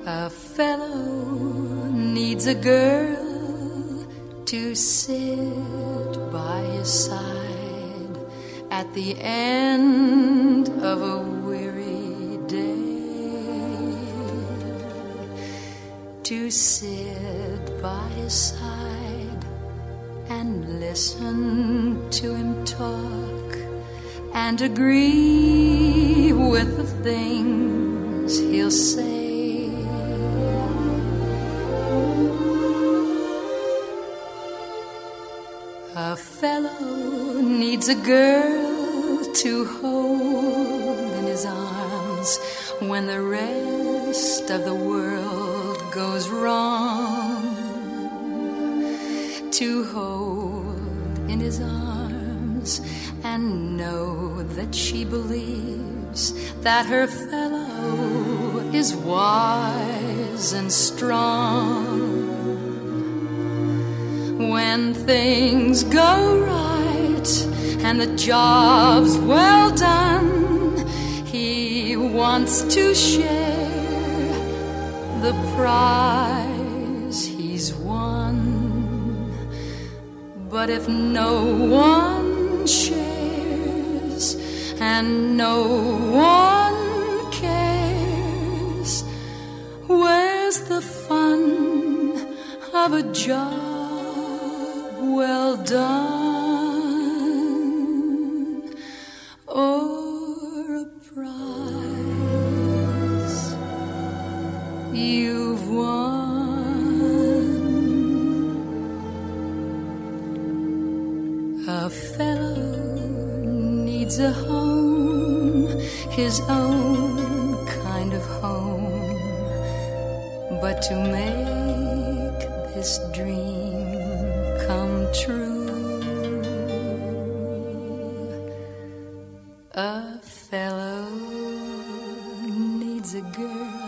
A fellow needs a girl to sit by his side at the end of a weary day, to sit by his side and listen to him talk and agree with the things he'll say. A fellow needs a girl to hold in his arms when the rest of the world goes wrong, to hold in his arms and know that she believes that her fellow is wise and strong. When things go right and the job's well done, he wants to share the prize he's won. But if no one shares and no one cares, where's the fun of a job well done, or a prize you've won? A fellow needs a home, his own kind of home, but to make this dream come true, a fellow needs a girl